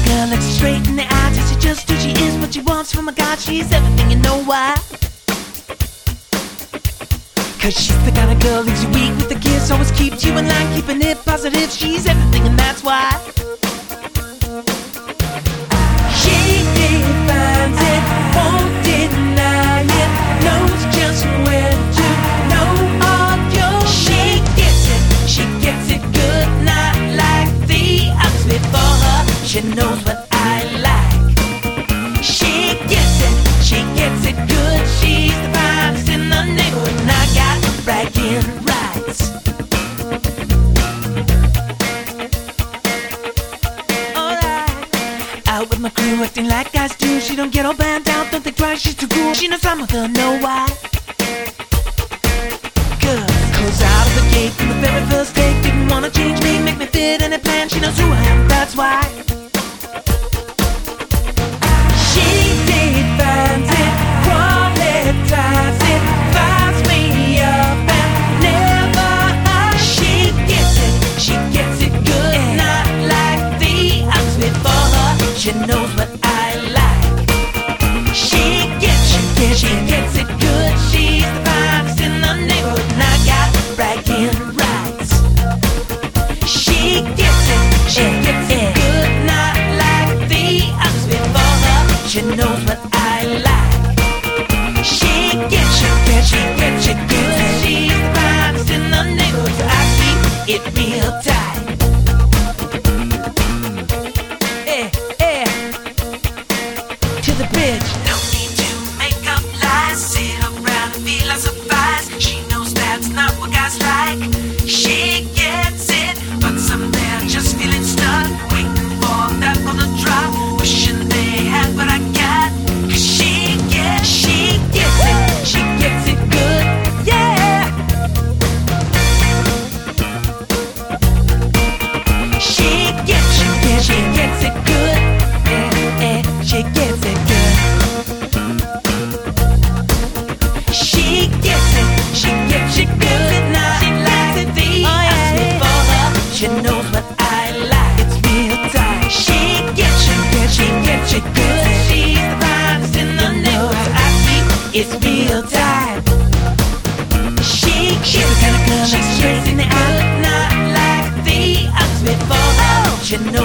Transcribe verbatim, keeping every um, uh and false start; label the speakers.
Speaker 1: girl looks straight in the eye, tells you just who she is, what she wants from a guy. She's everything, you know why? Cause she's the kind of girl leaves you weak with a kiss, always keeps you in line, keeping it positive. She's everything, and that's why she defines it, won't deny it, knows just when to know all yours. She gets it, she gets it good, not like the others before her. She knows what I like. She gets it, she gets it good. She's the finest in the neighborhood, and I got bragging rights. Alright, out with my crew, acting like guys do. She don't get all banned out, don't think twice, she's too cool. She knows I'm with her, know why? Cause, cause out of the gate from the very first take, didn't wanna change me, make me fit any plan. She knows who I am, that's why she defines it, qualifies it, fires me up and never hide. She gets it, she gets it good, not like the others before her. She knows what I like. She gets, she gets, she gets it good. She's the finest in the neighborhood, and I got bragging rights. She gets it, she gets it good, not like the others before her. She knows what I like. She gets, she gets, she gets it good. She's the finest in the neighborhood, so I keep it real tight. Eh, eh. To the bridge. No need to make up lies, sit around and feel I suffice. She knows that's not what guys like. She gets it, but some they're just feeling stuck, waiting for that one to drop, wishing they had what I got. Cause she gets, she gets it, she gets it good, yeah. She gets, she gets, she gets it good, yeah, yeah, she gets it good. She gets it, she gets it good, not like the others before her. She knows what I like, it's real tight. She gets, she gets, she gets it good. She's the finest in the neighborhood, I keep it's real tight. She, she's the kind of girl that's straight in the eye, not like the others before her. She knows